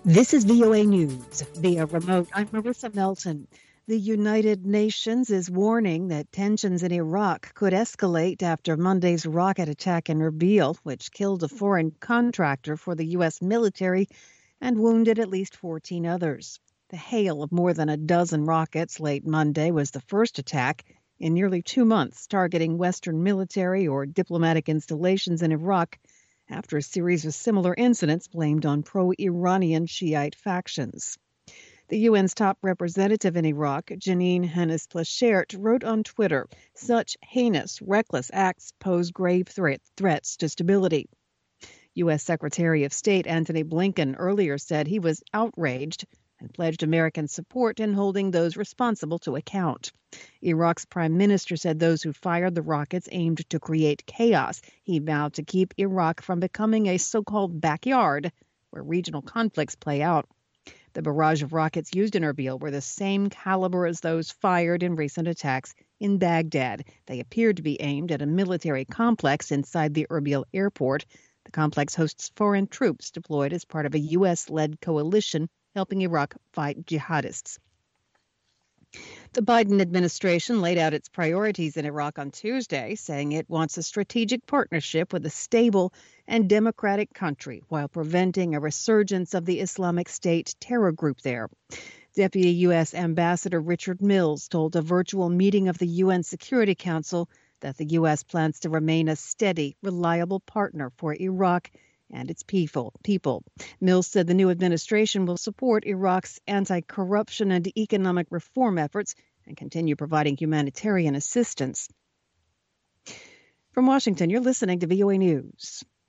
This is VOA News via remote. I'm Marissa Melton. The United Nations is warning that tensions in Iraq could escalate after Monday's rocket attack in Erbil, which killed a foreign contractor for the U.S. military and wounded at least 14 others. The hail of more than a dozen rockets late Monday was the first attack in nearly 2 months targeting Western military or diplomatic installations in Iraq, after a series of similar incidents blamed on pro-Iranian Shiite factions. The UN's top representative in Iraq, Janine Hennis-Plasschaert, wrote on Twitter, "Such heinous, reckless acts pose grave threats to stability." U.S. Secretary of State Antony Blinken earlier said he was outraged and pledged American support in holding those responsible to account. Iraq's prime minister said those who fired the rockets aimed to create chaos. He vowed to keep Iraq from becoming a so-called backyard where regional conflicts play out. The barrage of rockets used in Erbil were the same caliber as those fired in recent attacks in Baghdad. They appeared to be aimed at a military complex inside the Erbil airport. The complex hosts foreign troops deployed as part of a U.S.-led coalition helping Iraq fight jihadists. The Biden administration laid out its priorities in Iraq on Tuesday, saying it wants a strategic partnership with a stable and democratic country while preventing a resurgence of the Islamic State terror group there. Deputy U.S. Ambassador Richard Mills told a virtual meeting of the UN Security Council that the U.S. plans to remain a steady, reliable partner for Iraq and its people. Mills said the new administration will support Iraq's anti-corruption and economic reform efforts and continue providing humanitarian assistance. From Washington, you're listening to VOA News.